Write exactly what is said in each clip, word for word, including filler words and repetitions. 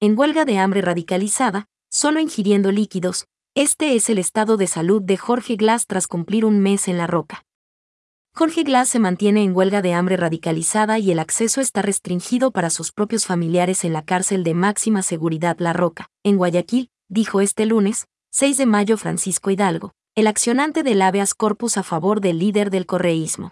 en huelga de hambre radicalizada, solo ingiriendo líquidos. Este es el estado de salud de Jorge Glas tras cumplir un mes en La Roca. Jorge Glas se mantiene en huelga de hambre radicalizada y el acceso está restringido para sus propios familiares en la cárcel de máxima seguridad La Roca, en Guayaquil, dijo este lunes, seis de mayo Francisco Hidalgo, el accionante del habeas corpus a favor del líder del correísmo.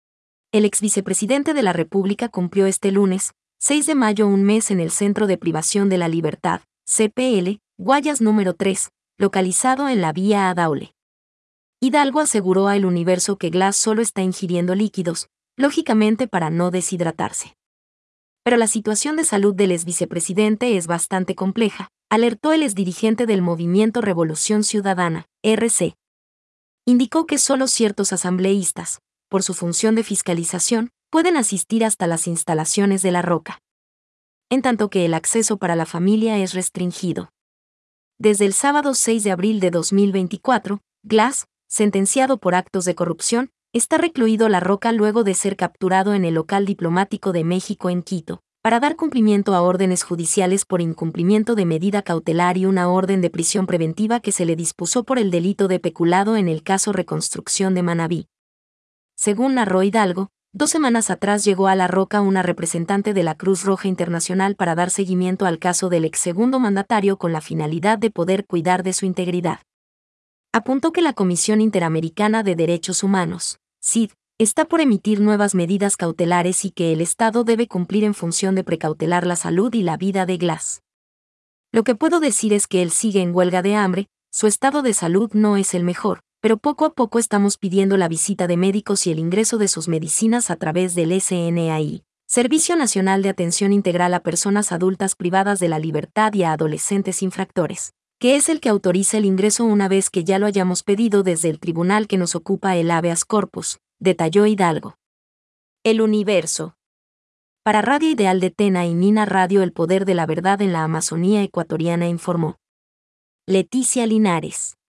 El exvicepresidente de la República cumplió este lunes, seis de mayo un mes en el Centro de Privación de la Libertad, C P L, Guayas número tres, localizado en la vía a Daule. Hidalgo aseguró a El Universo que Glas solo está ingiriendo líquidos, lógicamente para no deshidratarse. Pero la situación de salud del exvicepresidente es bastante compleja, alertó el exdirigente del Movimiento Revolución Ciudadana, R C. Indicó que solo ciertos asambleístas, por su función de fiscalización, pueden asistir hasta las instalaciones de La Roca, en tanto que el acceso para la familia es restringido. Desde el sábado seis de abril de dos mil veinticuatro, Glas, sentenciado por actos de corrupción, está recluido La Roca luego de ser capturado en el local diplomático de México en Quito, para dar cumplimiento a órdenes judiciales por incumplimiento de medida cautelar y una orden de prisión preventiva que se le dispuso por el delito de peculado en el caso Reconstrucción de Manabí. Según narró Hidalgo, dos semanas atrás llegó a La Roca una representante de la Cruz Roja Internacional para dar seguimiento al caso del ex segundo mandatario con la finalidad de poder cuidar de su integridad. Apuntó que la Comisión Interamericana de Derechos Humanos, C I D, está por emitir nuevas medidas cautelares y que el Estado debe cumplir en función de precautelar la salud y la vida de Glas. Lo que puedo decir es que él sigue en huelga de hambre, su estado de salud no es el mejor, pero poco a poco estamos pidiendo la visita de médicos y el ingreso de sus medicinas a través del S N A I, Servicio Nacional de Atención Integral a Personas Adultas Privadas de la Libertad y a Adolescentes Infractores, que es el que autoriza el ingreso una vez que ya lo hayamos pedido desde el tribunal que nos ocupa el habeas corpus, detalló Hidalgo. El Universo. Para Radio Ideal de Tena y Nina Radio El Poder de la Verdad en la Amazonía Ecuatoriana informó Leticia Linares.